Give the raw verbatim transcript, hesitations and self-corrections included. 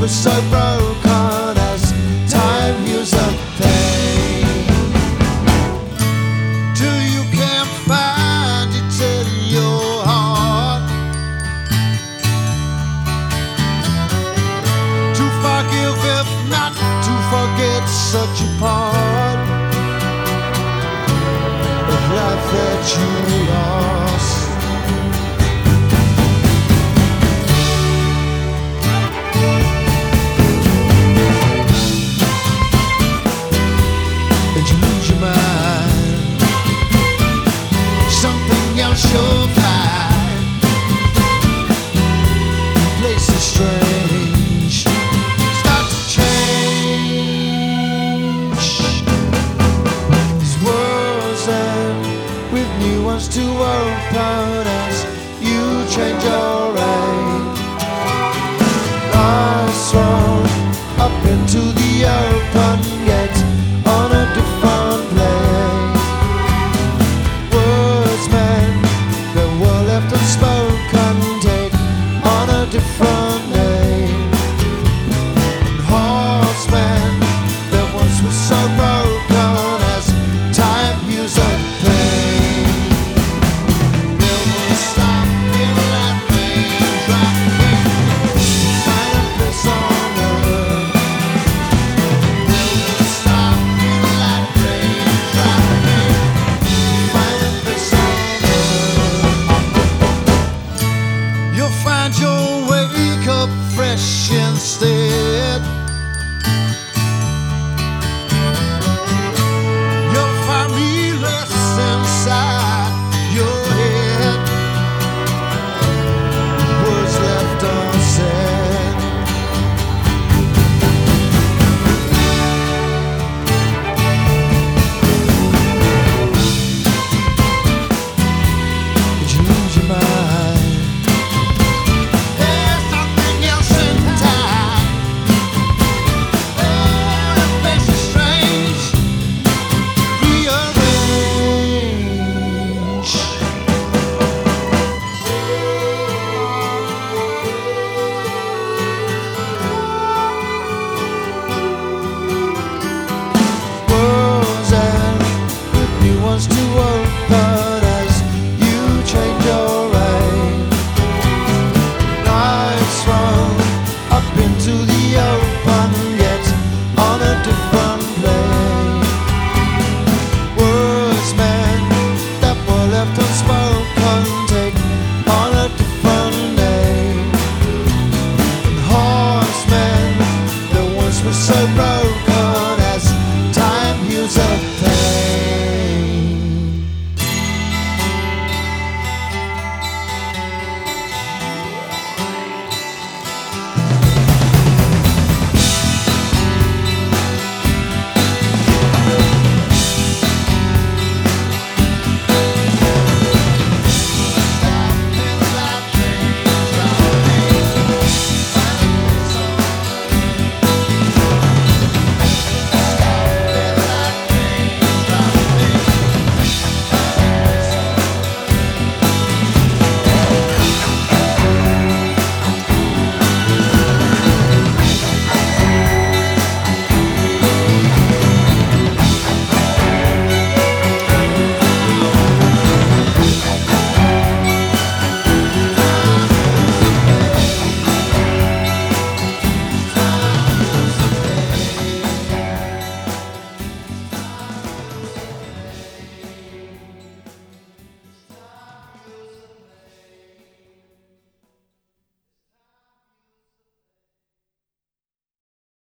were so broken as time heals the pain. Till you can't find it in your heart to forgive, if not to forget, such a part of life that you lost. And you lose your mind, something else you'll find. Places strange start to change. These worlds end with new ones to open as you change your aim. Eyes thrown up into the open, yet on a different plane. Words meant that were left unspoken take on a different name. And hearts meant that once were so broken as time heals the pain. Never stop in that raindrop king, find a place on earth. Never stop in that raindrop king, find a place on earth. You'll find your wake up fresh instead.